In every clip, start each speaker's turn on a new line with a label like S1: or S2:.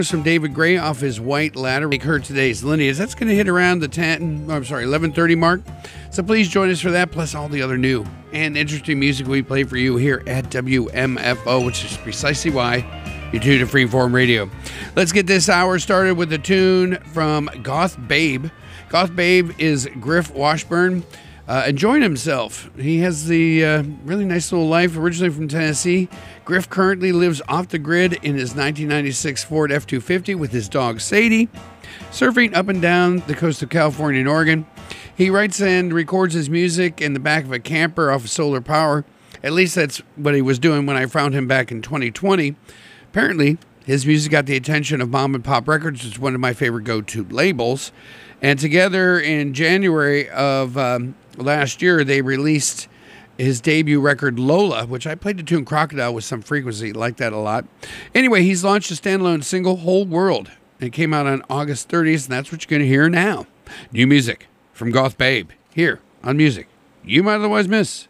S1: From David Gray off his White Ladder. Make her today's lineage. That's going to hit around the 11:30 mark. So please join us for that, plus all the other new and interesting music we play for you here at WMFO, which is precisely why you tune to Freeform Radio. Let's get this hour started with a tune from Goth Babe. Goth Babe is Griff Washburn enjoying himself. He has the really nice little life, originally from Tennessee. Griff currently lives off the grid in his 1996 Ford F-250 with his dog Sadie, surfing up and down the coast of California and Oregon. He writes and records his music in the back of a camper off of solar power. At least that's what he was doing when I found him back in 2020. Apparently, his music got the attention of Mom and Pop Records, which is one of my favorite go-to labels. And together in January of last year, they released his debut record, Lola, which I played the tune Crocodile with some frequency. Like that a lot. Anyway, he's launched a standalone single, Whole World. It came out on August 30th, and that's what you're going to hear now. New music from Goth Babe, here on Music You Might Otherwise Miss.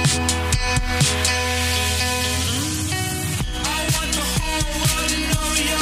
S2: I want the whole world to know you.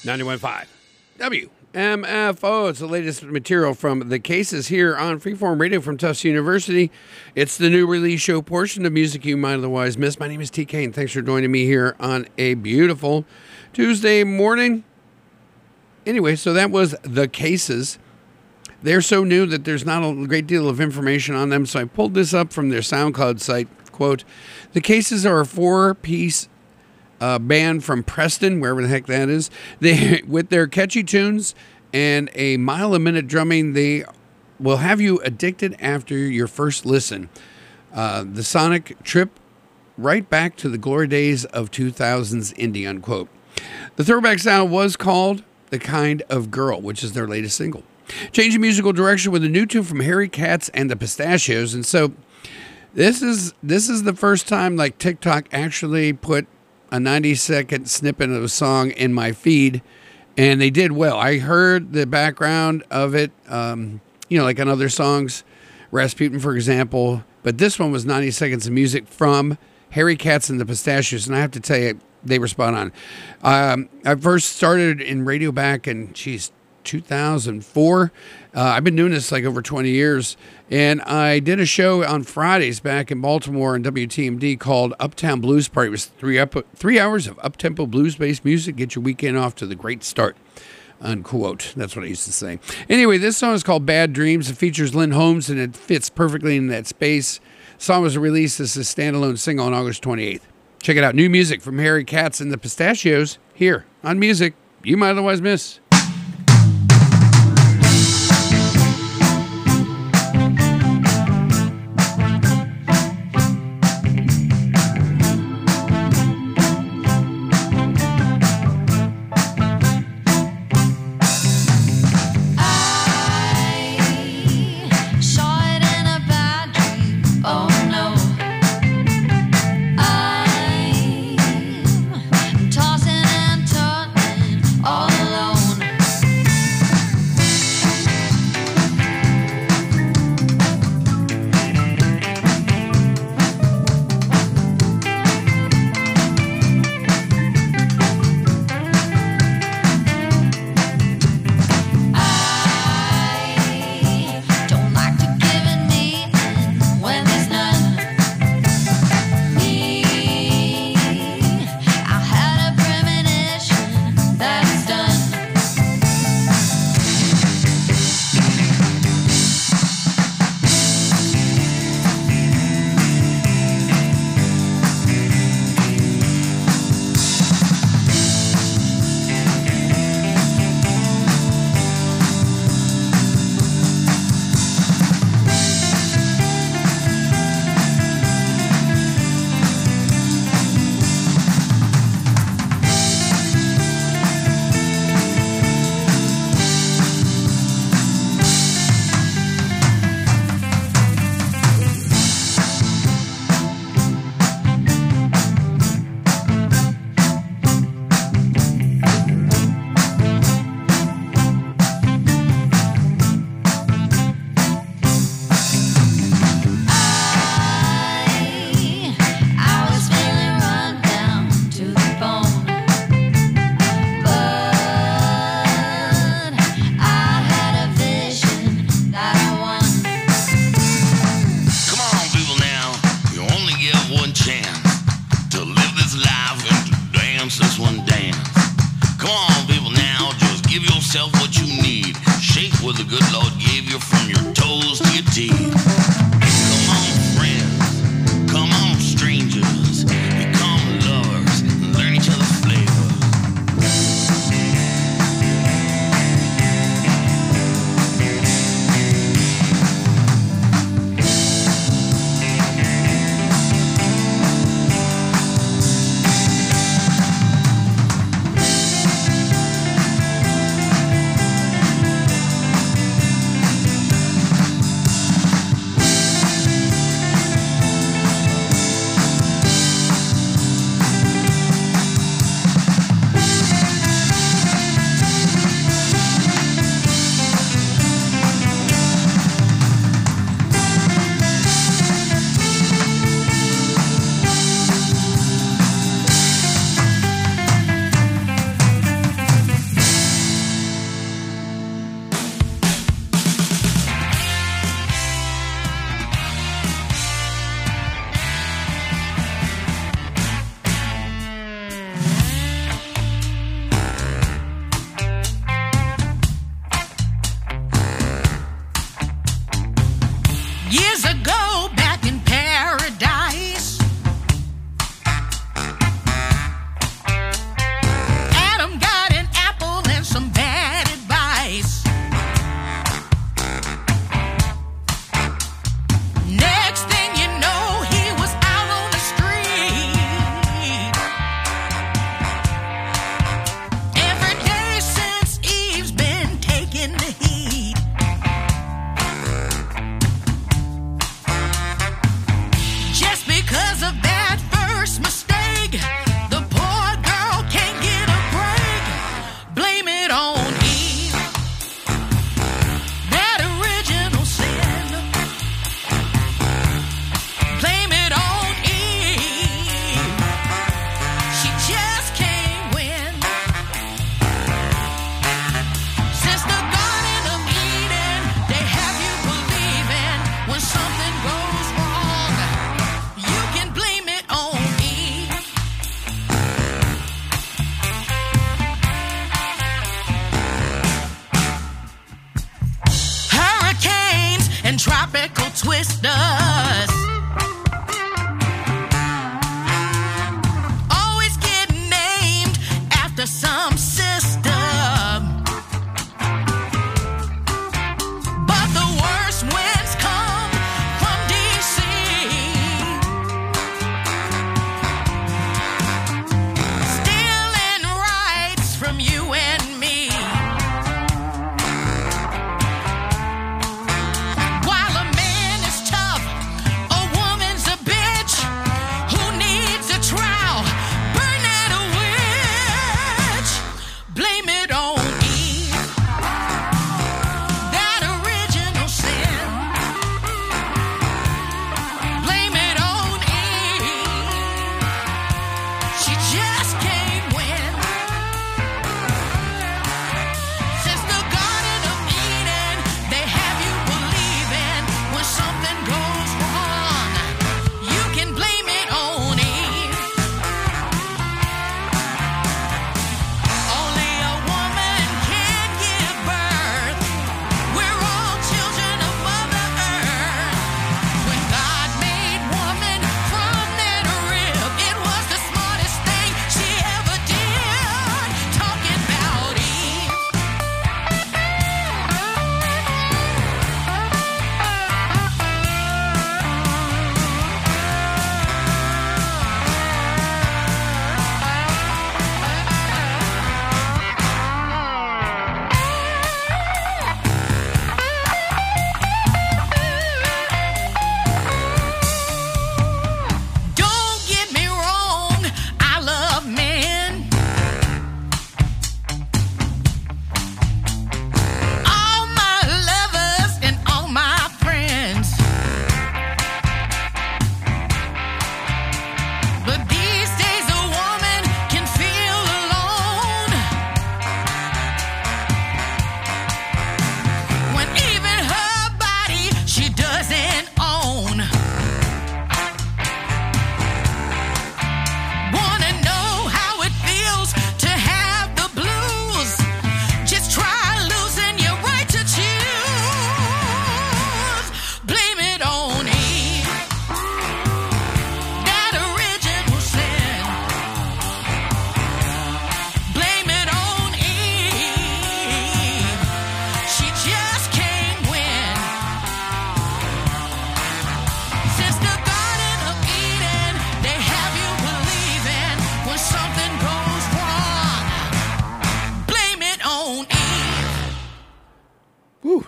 S1: 91.5 WMFO. It's the latest material from The Cases here on Freeform Radio from Tufts University. It's the new release show portion of music you might otherwise miss. My name is TK, and thanks for joining me here on a beautiful Tuesday morning. Anyway, so that was The Cases. They're so new that there's not a great deal of information on them, so I pulled this up from their SoundCloud site. Quote, The Cases are a four-piece band from Preston, wherever the heck that is. They, with their catchy tunes and a mile-a-minute drumming, they will have you addicted after your first listen. The sonic trip right back to the glory days of 2000's indie, unquote. The throwback sound was called The Kind of Girl, which is their latest single. Changing musical direction with a new tune from Harry Katz and the Pistachios. And so this is the first time like TikTok actually put a 90-second snippet of a song in my feed, and they did well. I heard the background of it, like on other songs, Rasputin, for example, but this one was 90 seconds of music from Harry Katz and the Pistachios, and I have to tell you, they were spot on. I first started in radio back in, 2004. I've been doing this like over 20 years, and I did a show on Fridays back in Baltimore on WTMD called Uptown Blues Party. It was 3 hours of up-tempo blues-based music. Get your weekend off to the great start, unquote. That's what I used to say. Anyway, this song is called Bad Dreams. It features Lynn Holmes, and it fits perfectly in that space. The song was released as a standalone single on August 28th. Check it out. New music from Harry Katz and the Pistachios here on Music You Might Otherwise Miss.
S2: Tossing and turning all alone.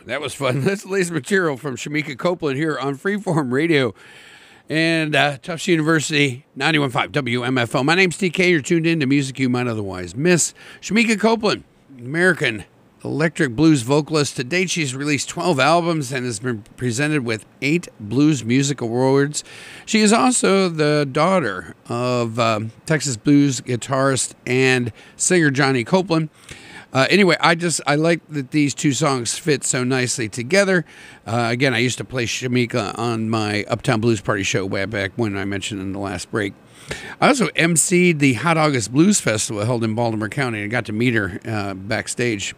S1: that was fun. That's the latest material from Shamika Copeland here on Freeform Radio and Tufts University 91.5 WMFO. My name's TK. You're tuned in to music you might otherwise miss. Shamika Copeland, American electric blues vocalist. To date, she's released 12 albums and has been presented with 8 Blues Music Awards. She is also the daughter of Texas blues guitarist and singer Johnny Copeland. Anyway, I like that these two songs fit so nicely together. Again, I used to play Shamika on my Uptown Blues Party show way back when I mentioned in the last break. I also emceed the Hot August Blues Festival held in Baltimore County and got to meet her backstage.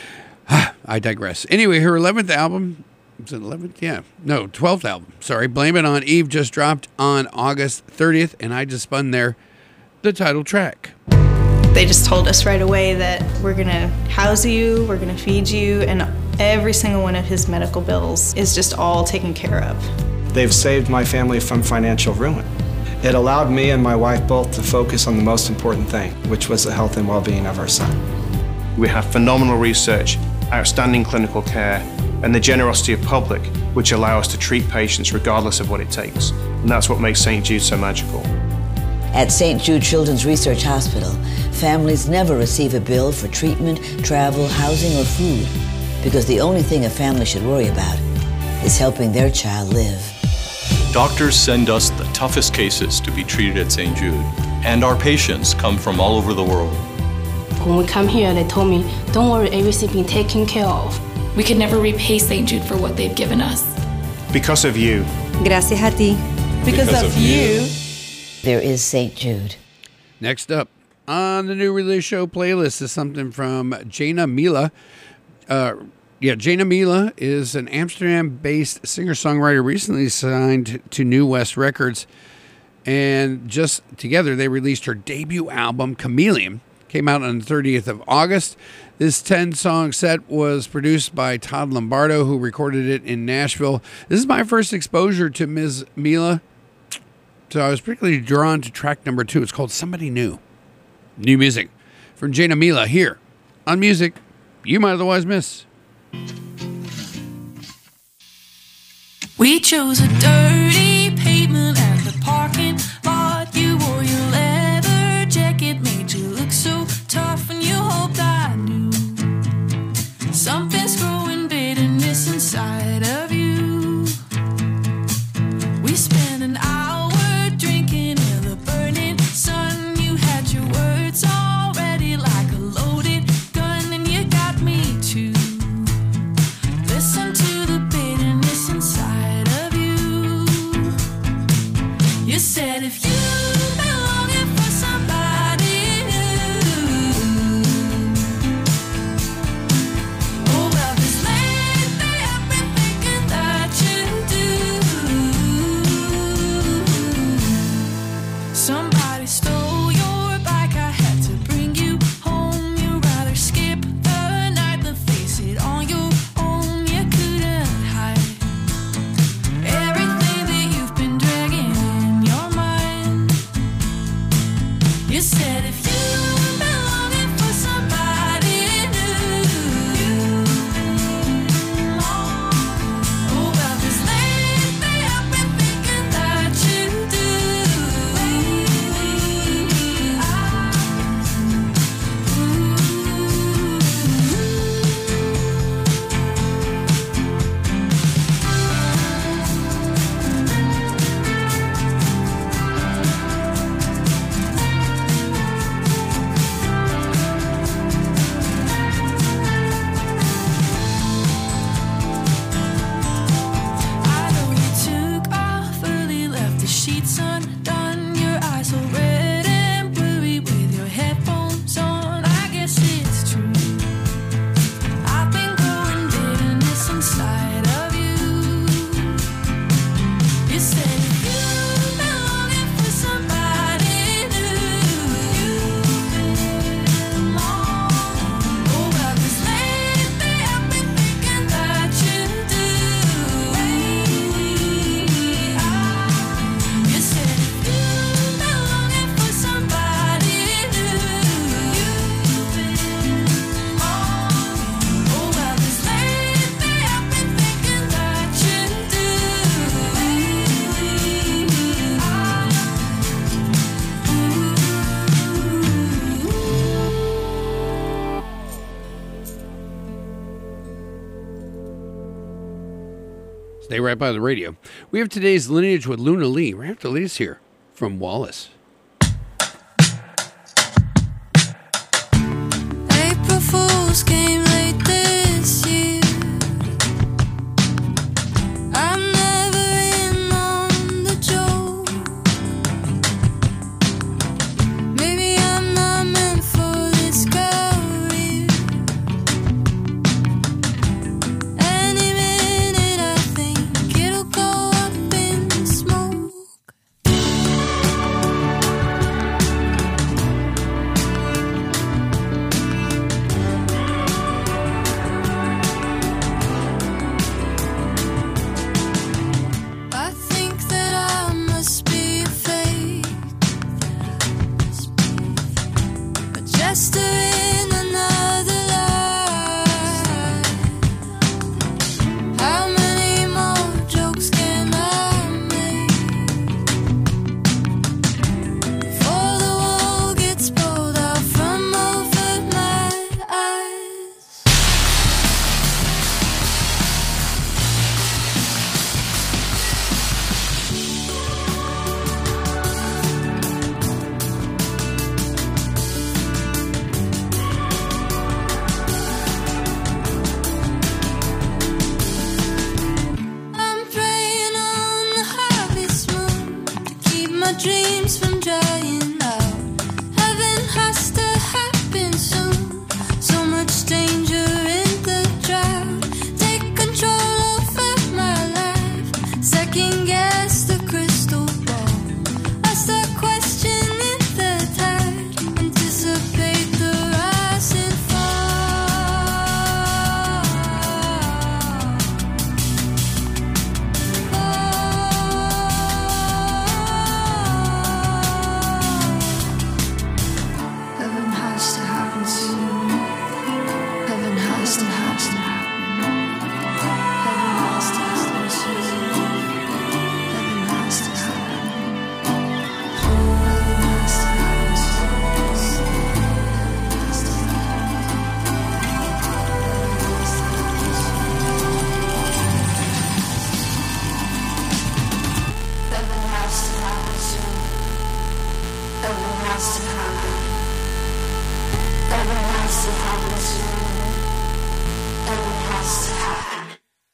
S1: I digress. Anyway, her 11th album, is it 11th? Yeah. No, 12th album. Sorry. Blame It on Eve just dropped on August 30th, and I just spun there the title track.
S2: They just told us right away that we're going to house you, we're going to feed you, and every single one of his medical bills is just all taken care of.
S3: They've saved my family from financial ruin. It allowed me and my wife both to focus on the most important thing, which was the health and well-being of our son.
S4: We have phenomenal research, outstanding clinical care, and the generosity of public, which allow us to treat patients regardless of what it takes. And that's what makes St. Jude so magical.
S5: At St. Jude Children's Research Hospital, families never receive a bill for treatment, travel, housing, or food, because the only thing a family should worry about is helping their child live.
S6: Doctors send us the toughest cases to be treated at St. Jude, and our patients come from all over the world.
S7: When we come here, they told me, don't worry, everything's being taken care of.
S8: We could never repay St. Jude for what they've given us.
S4: Because of you.
S9: Gracias a ti. Because of you.
S5: There is St. Jude.
S1: Next up on the new release show playlist is something from Jana Mila. Jana Mila is an Amsterdam-based singer-songwriter recently signed to New West Records. And just together, they released her debut album, Chameleon. Came out on the 30th of August. This 10-song set was produced by Todd Lombardo, who recorded it in Nashville. This is my first exposure to Ms. Mila, so I was particularly drawn to track number 2. It's called Somebody New. New music from Jana Mila here on Music You Might Otherwise Miss.
S10: We chose a dirty pavement at the parking lot. You wore your leather jacket, made you look so tough, and you hoped I knew something's growing bitterness inside of you. We spent an hour drinking in the burning sun. You had your words already like a loaded gun, and you got me to listen to the bitterness inside of you. You said if you've been longing for somebody new, oh well, this lately I've been thinking that you do. Somebody stole your bike, I had to bring you home. You'd rather skip the night than face it on your own. You couldn't hide everything that you've been dragging in your mind. You said if you've been longing for somebody new, oh well, this lately I've been thinking that you do.
S1: Stay right by the radio. We have today's lineage with Luna Lee. Right after the latest here from Wallace.
S10: April Fools came late this year. I'm never in on the joke. Maybe I'm not meant for this career. Any minute I think it'll go up in smoke. I think that I must be a fake, a jester in another life. How many more jokes can I make before the wool gets pulled out from over my eyes? I'm praying on the harvest moon to keep my dreams from drying out. Heaven has to happen soon. So much danger in the drought. Take control over my life. Second guess the crystal ball. I start questioning the tide. Anticipate the rise and Heaven has to happen soon. Heaven has to happen. Heaven has to happen soon. Heaven has to happen. Heaven has to happen soon. Heaven has to Heaven has to happen soon. Heaven has to happen. Heaven has to happen soon. Heaven has to happen.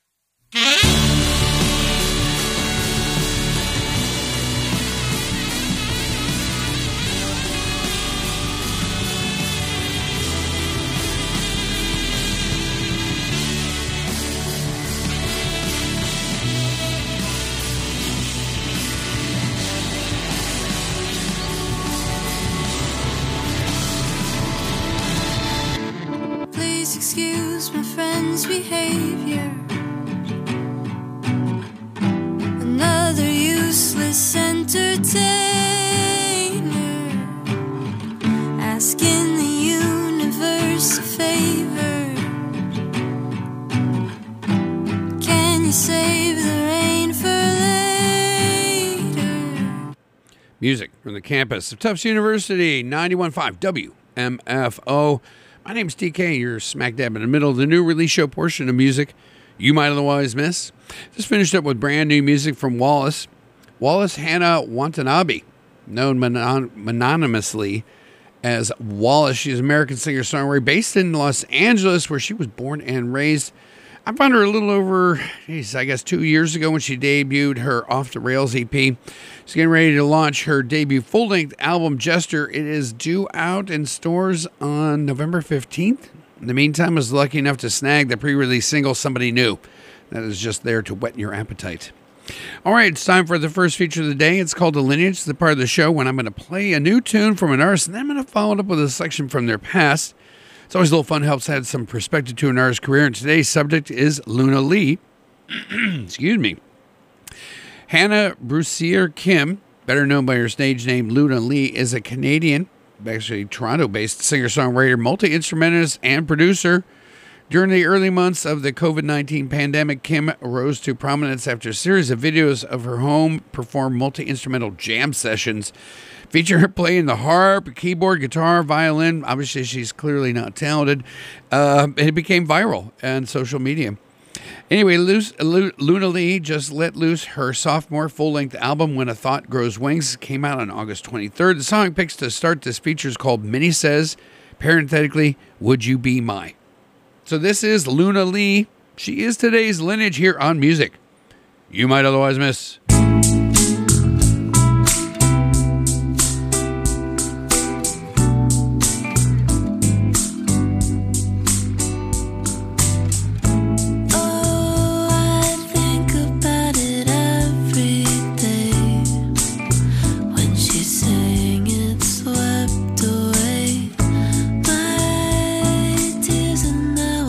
S10: Please excuse my friend's behavior. Another useless entertainer asking the universe a favor. Can you save the rain for later?
S1: Music from the campus of Tufts University, 91.5 WMFO. My name's DK. You're smack dab in the middle of the new release show portion of music you might otherwise miss. Just finished up with brand new music from Wallace. Wallace Hannah Watanabe, known mononymously as Wallace. She's an American singer-songwriter based in Los Angeles, where she was born and raised. I found her a little over, I guess 2 years ago when she debuted her Off the Rails EP. She's getting ready to launch her debut full-length album, Jester. It is due out in stores on November 15th. In the meantime, I was lucky enough to snag the pre-release single, Somebody New. That is just there to whet your appetite. All right, it's time for the first feature of the day. It's called The Lineage. It's the part of the show when I'm going to play a new tune from an artist, and then I'm going to follow it up with a selection from their past. It's always a little fun, helps add some perspective to an artist's career, and today's subject is Luna Lee. Excuse me. Hannah Brussier Kim, better known by her stage name Luna Lee, is a Canadian, actually Toronto-based singer-songwriter, multi-instrumentalist, and producer. During the early months of the COVID-19 pandemic, Kim rose to prominence after a series of videos of her home-performed multi-instrumental jam sessions featuring her playing the harp, keyboard, guitar, violin. Obviously, she's clearly not talented. It became viral on social media. Anyway, Luna Lee just let loose her sophomore full-length album, When a Thought Grows Wings, came out on August 23rd. The song picks to start this feature is called Minnie Says, parenthetically, Would You Be My? So this is Luna Lee. She is today's lineage here on Music You Might Otherwise Miss.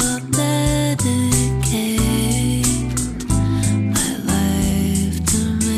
S10: My life to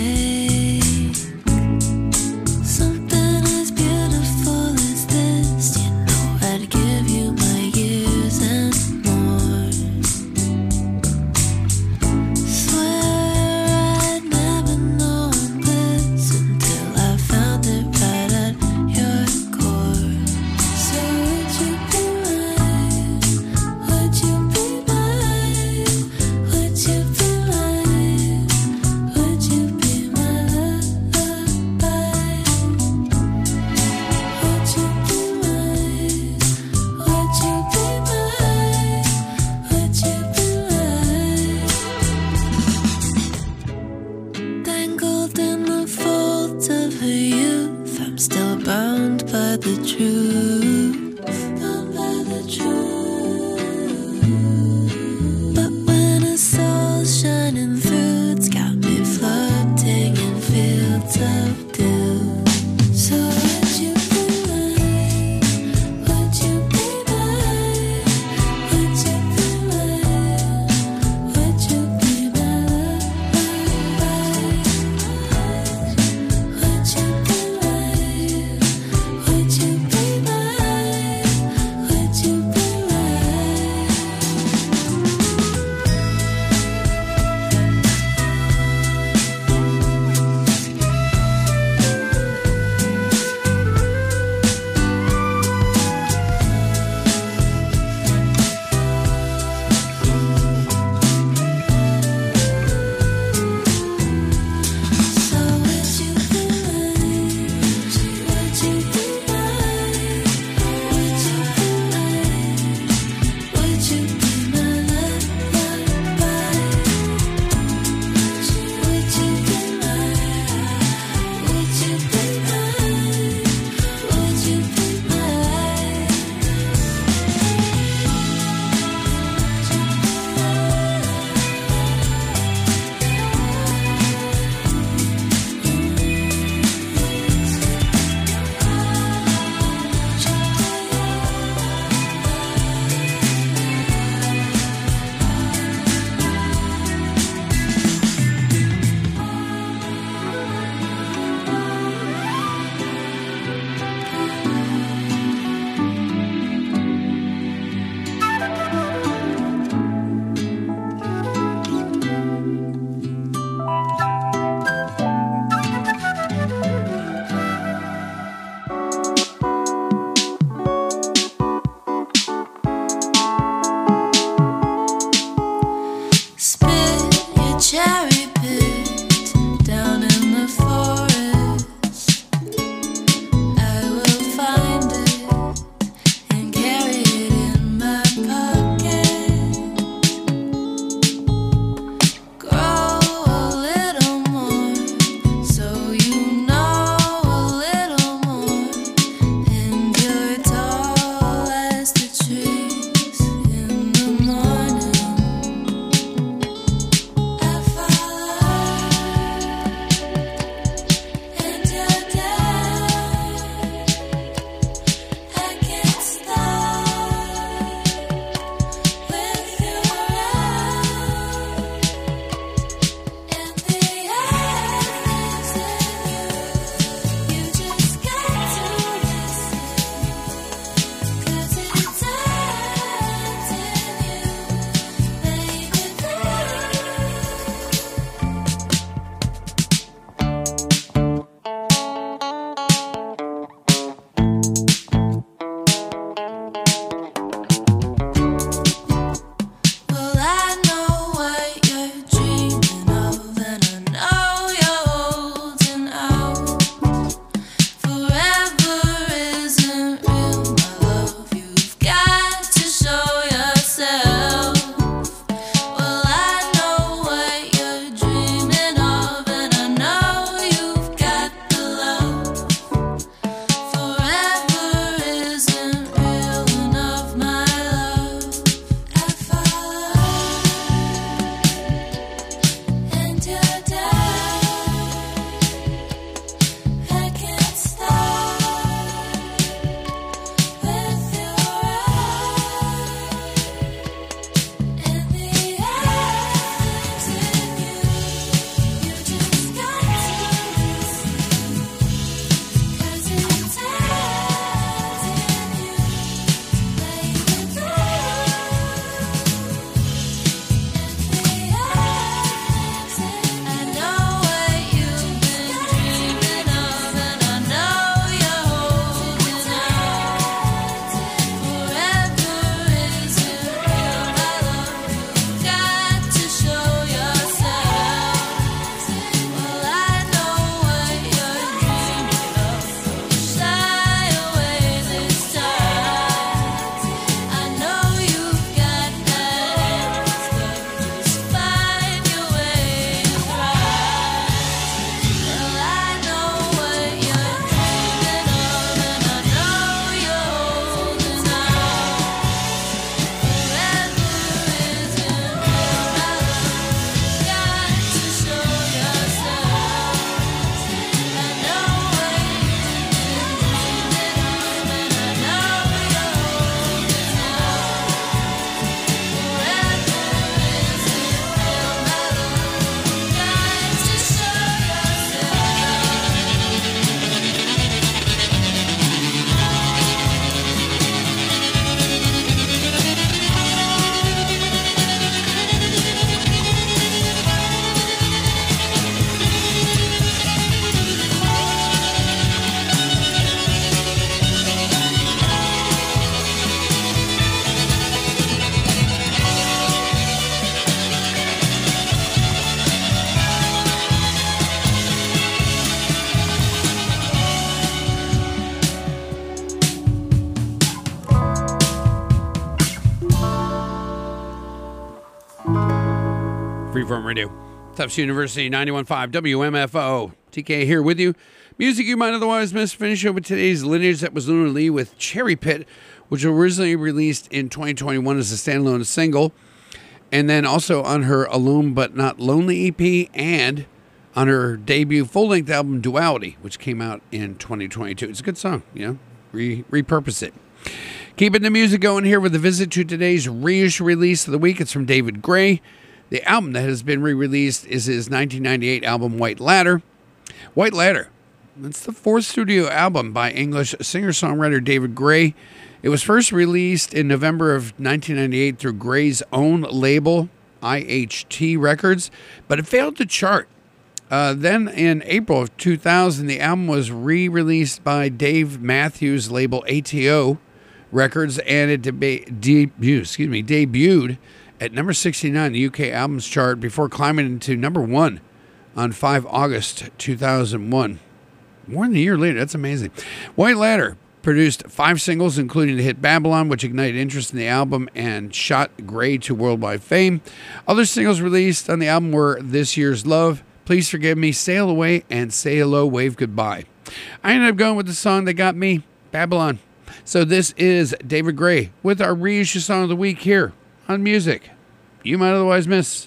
S1: Freeform Radio. Tufts University, 91.5 WMFO. TK here with you. Music you might otherwise miss. Finish up with today's Lineage. That was Luna Lee with Cherry Pit, which was originally released in 2021 as a standalone single. And then also on her Alone But Not Lonely EP and on her debut full-length album Duality, which came out in 2022. It's a good song, you know, repurpose it. Keeping the music going here with a visit to today's reissue release of the week. It's from David Gray. The album that has been re-released is his 1998 album White Ladder. White Ladder, that's the fourth studio album by English singer-songwriter David Gray. It was first released in November of 1998 through Gray's own label, IHT Records, but it failed to chart. Then in April of 2000, the album was re-released by Dave Matthews' label ATO Records, and it debuted at number 69 the UK Albums Chart before climbing into number 1 on 5 August 2001. More than a year later, that's amazing. White Ladder produced 5 singles, including the hit Babylon, which ignited interest in the album and shot Gray to worldwide fame. Other singles released on the album were This Year's Love, Please Forgive Me, Sail Away, and Say Hello, Wave Goodbye. I ended up going with the song that got me, Babylon. So this is David Gray with our reissue song of the week here on Music You Might Otherwise Miss.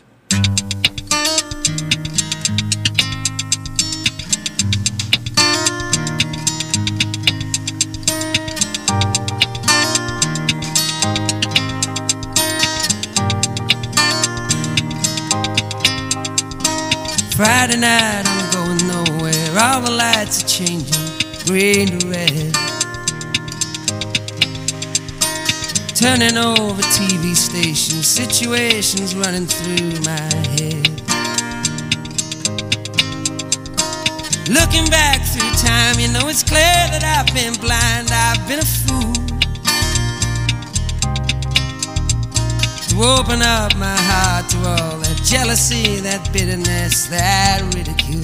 S11: Friday night, I'm going nowhere. All the lights are changing, green to red. Turning over TV stations, situations running through my head. Looking back through time, you know it's clear that I've been blind, I've been a fool to open up my heart to all that jealousy, that bitterness, that ridicule.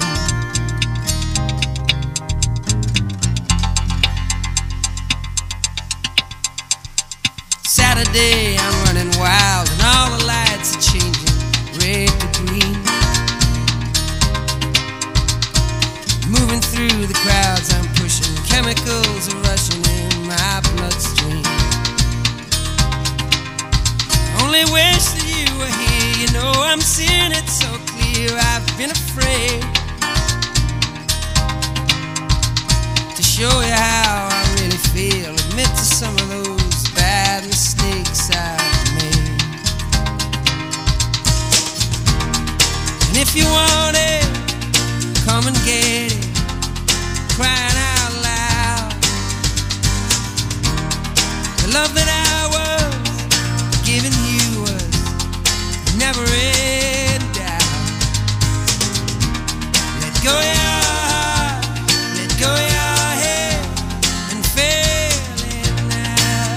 S11: Saturday, I'm running wild and all the lights are changing red to green. Moving through the crowds I'm pushing, chemicals are rushing in my bloodstream. Only wish that you were here, you know I'm seeing it so clear. I've been afraid to show you how I really feel, admit to some of those bad mistakes I've made. And if you want it, come and get it, crying out loud. The love that I was giving you was never in doubt. Let go your heart, let go your head, and feel it now.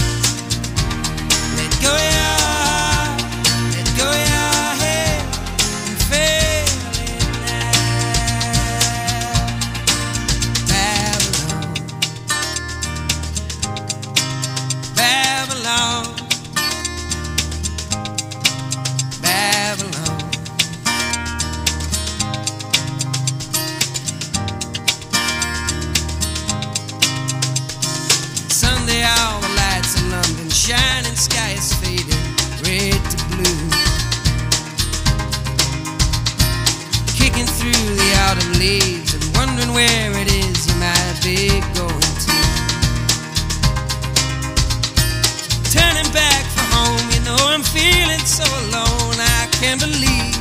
S11: Let go your heart, let go your head, and feel it now. Babylon, Babylon, Babylon. Sunday, all the lights in London shining, sky is fading red to blue. Kicking through the autumn leaves and wondering where it is you might be going to. Turning back for home, you know I'm feeling so alone, I can't believe.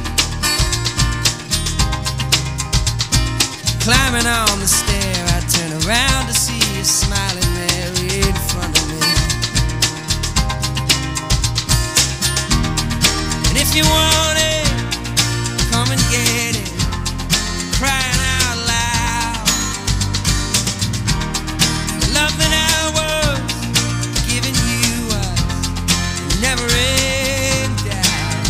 S11: Climbing on the stair, I turn around to see you smiling there in front of me. And if you want it, come and get it, crying out loud. The love that I was giving you was never in doubt.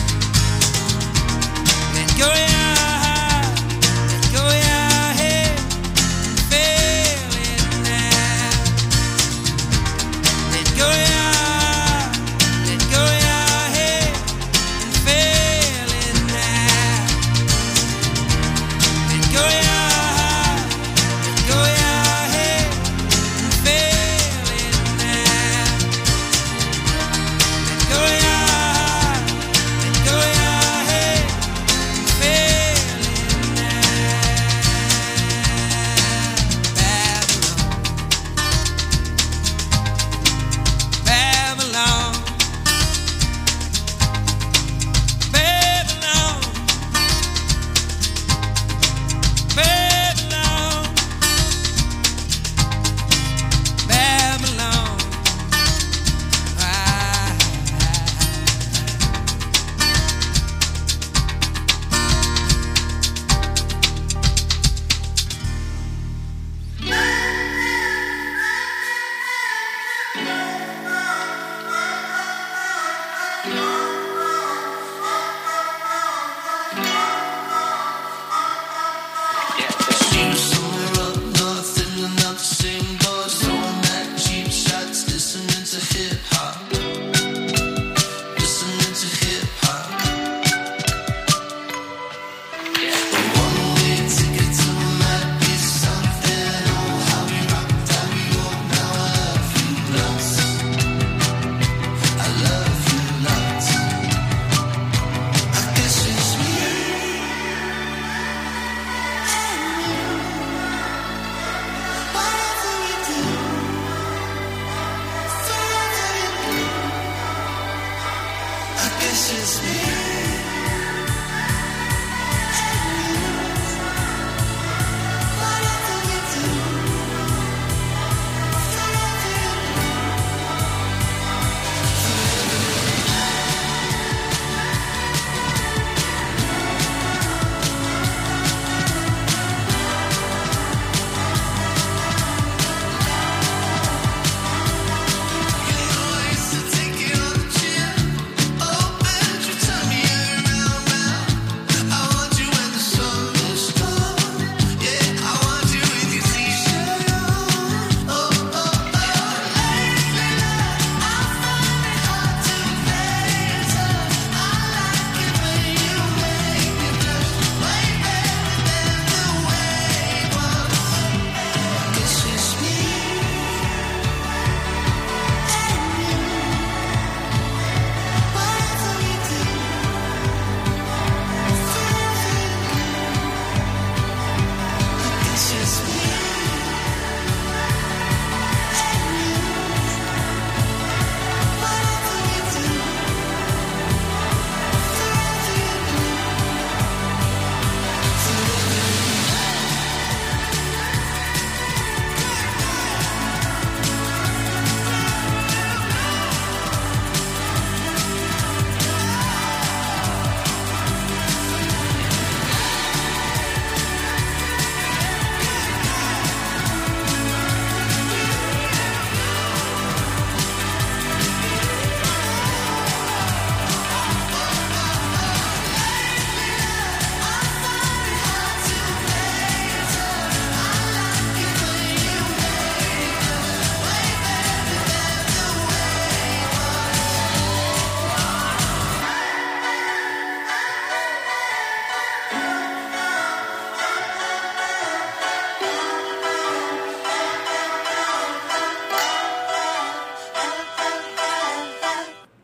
S11: Let go your heart, let go your head, and feel it now. Let go your heart, let go your head, and feel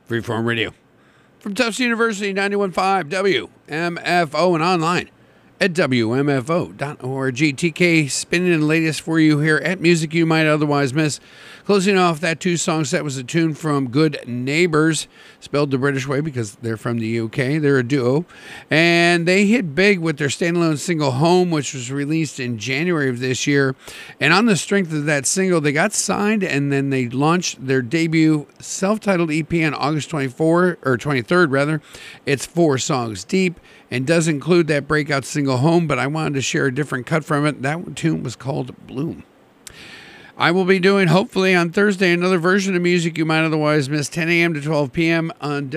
S1: Freeform Radio. From Tufts University, 91.5 WMFO and online at WMFO.org. TK spinning the latest for you here at Music You Might Otherwise Miss. Closing off that two-song set was a tune from Good Neighbors, spelled the British way because they're from the UK. They're a duo. And they hit big with their standalone single Home, which was released in January of this year. And on the strength of that single, they got signed and then they launched their debut self-titled EP on August 23rd. It's 4 songs deep and does include that breakout single Home, but I wanted to share a different cut from it. That tune was called Bloom. I will be doing, hopefully on Thursday, another version of Music You Might Otherwise Miss, 10 a.m. to 12 p.m. on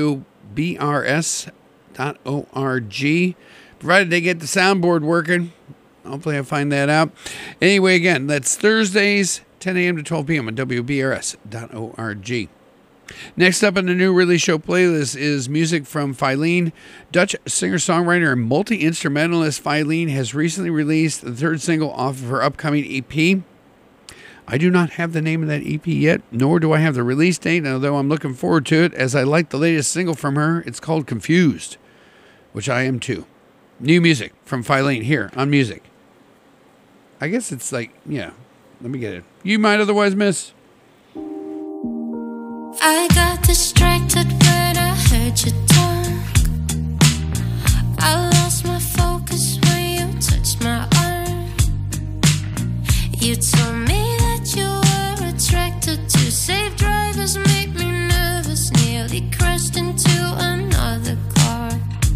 S1: WBRS.org. Provided they get the soundboard working. Hopefully I find that out. Anyway, again, that's Thursdays, 10 a.m. to 12 p.m. on WBRS.org. Next up on the new Really Show playlist is music from Filene. Dutch singer-songwriter and multi-instrumentalist Filene has recently released the 3rd single off of her upcoming EP. I do not have the name of that EP yet, nor do I have the release date, although I'm looking forward to it as I like the latest single from her. It's called Confused, which I am too. New music from Filene here on Music. I guess it's like, yeah, let me get it. You Might Otherwise Miss.
S10: I got distracted when I heard you talk. I lost my focus when you touched my arm. You told me that you were attracted to safe drivers, make me nervous, nearly crashed into another car.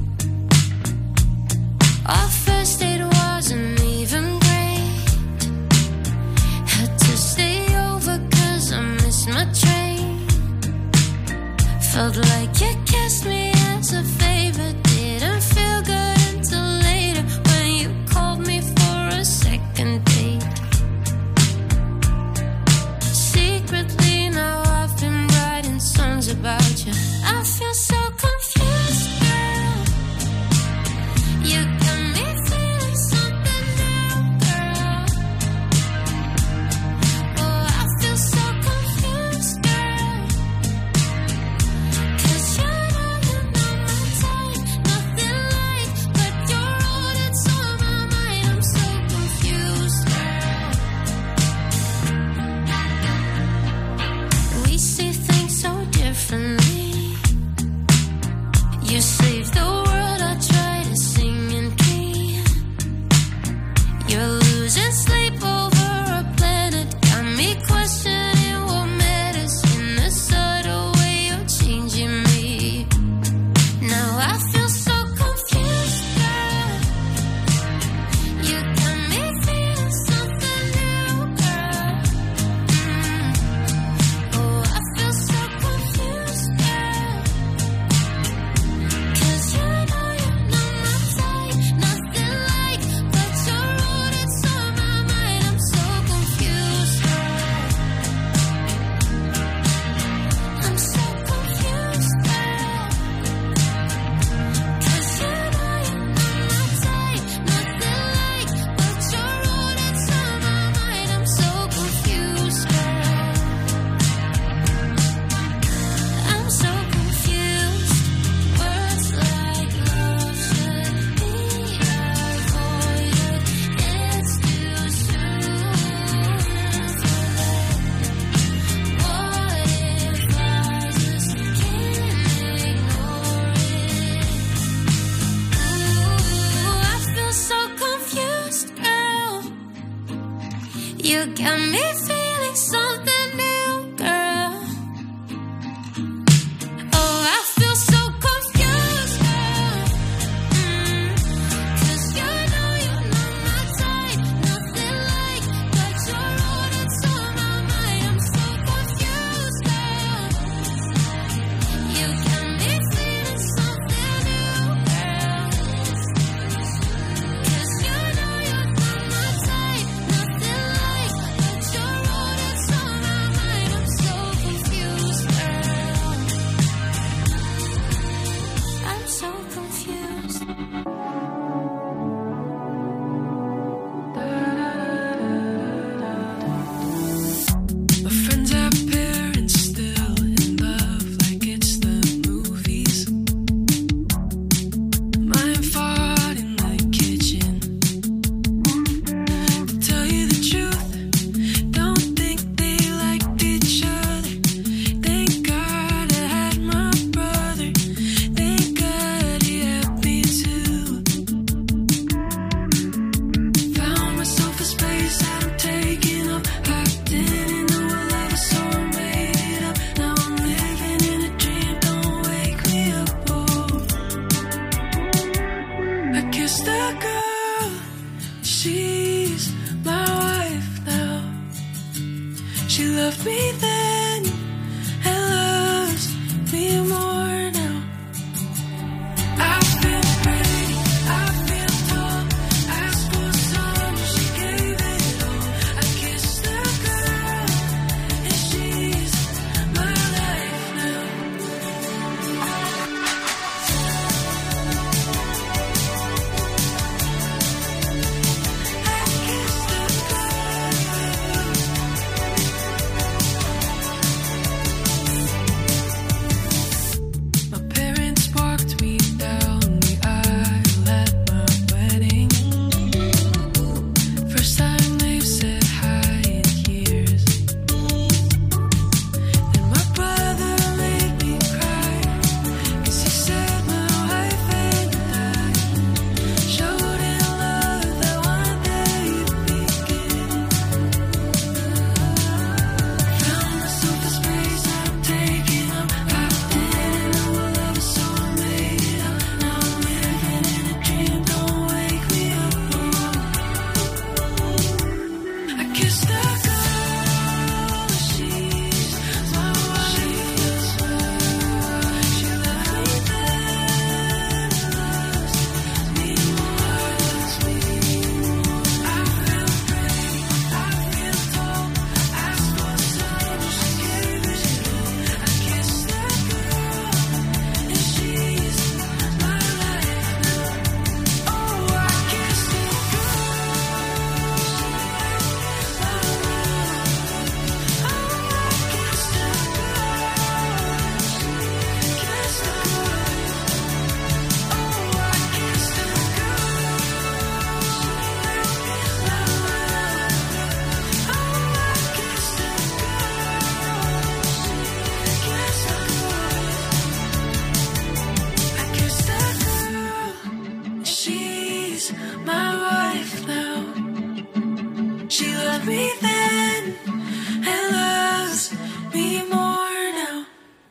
S10: Our first date wasn't even great. Had to stay over 'cause I missed my train. Felt like you kissed me as a favor. Didn't feel good until later when you called me for a second date. Secretly now I've been writing songs about you. I feel so confused, girl. You got me feeling something new, girl. Oh, I feel so confused, girl. 'Cause you know you're not my type, nothing like, but you're all that's on my mind. I'm so confused, girl. We see things so differently. You save the world, I try to sing in key. You're losing sleep over a planet, got me questioning what matters in the subtle way you're changing me. Now I feel so confused, girl. You got me feeling something new, girl. Oh, I feel so confused, girl. 'Cause you know you're not my type, nothing like, but you're all that's on my mind. I'm so confused, girl. I'm so confused, girl. 'Cause you know you're not my type, nothing like, but you're all that's on my mind. I'm so confused, girl. I'm so confused. Words like love should be avoided. It's too soon for that. What if I just can't ignore it? Ooh, I feel so confused, girl. You got me feeling something new, girl. Oh, I feel so confused, girl. 'Cause you know you're not my type, nothing like, but you're all that's on my mind. I'm so confused, girl. You got me feeling something new, girl. 'Cause you know you're not my type, nothing like, but you're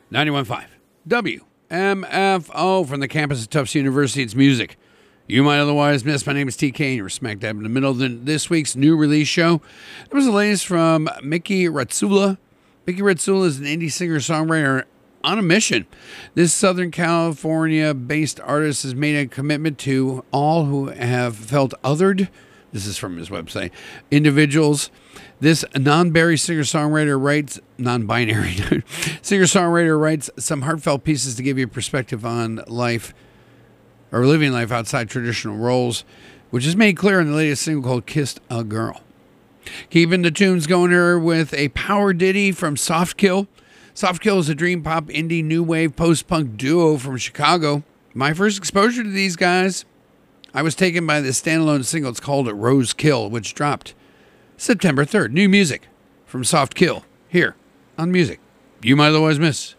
S1: 91.5 WMFO from the campus of Tufts University. It's music you might otherwise miss. My name is TK, and you're smack dab in the middle of this week's new release show. There was the latest from Mickey Ratsula. Mickey Ratsula is an indie singer-songwriter on a mission. This Southern California-based artist has made a commitment to all who have felt othered. This is from his website. Individuals. This non-binary singer-songwriter writes some heartfelt pieces to give you a perspective on life, or living life outside traditional roles, which is made clear in the latest single called Kissed a Girl. Keeping the tunes going here with a power ditty from Softkill. Softkill is a dream pop, indie, new wave, post-punk duo from Chicago. My first exposure to these guys, I was taken by this standalone single. It's called Rose Kill, which dropped September 3rd. New music from Softkill here on Music You Might Otherwise Miss.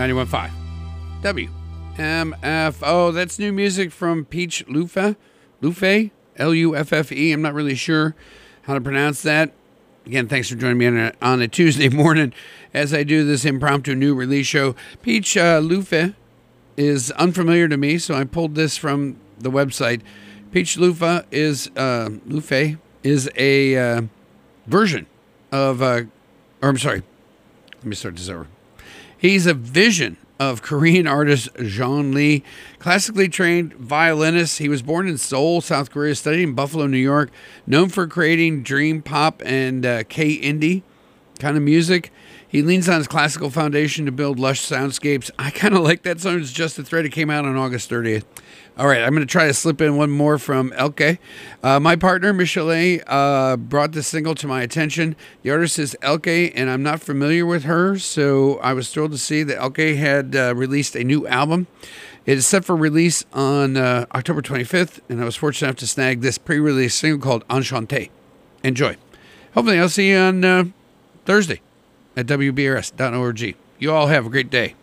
S1: 91.5 WMFO. That's new music from Peach Luffe, Luffe. I'm not really sure how to pronounce that. Again, thanks for joining me on a Tuesday morning as I do this impromptu new release show. Peach Luffe is unfamiliar to me, so I pulled this from the website. Peach Luffe is a version of, let me start this over. He's a vision of Korean artist Jeon Lee, classically trained violinist. He was born in Seoul, South Korea, studied in Buffalo, New York, known for creating dream pop and K-indie kind of music. He leans on his classical foundation to build lush soundscapes. I kind of like that song. It's Just a Thread. It came out on August 30th. All right, I'm going to try to slip in one more from Elke. My partner, Michele, brought this single to my attention. The artist is Elke, and I'm not familiar with her, so I was thrilled to see that Elke had released a new album. It is set for release on October 25th, and I was fortunate enough to snag this pre-release single called Enchanté. Enjoy. Hopefully, I'll see you on Thursday at WBRS.org. You all have a great day.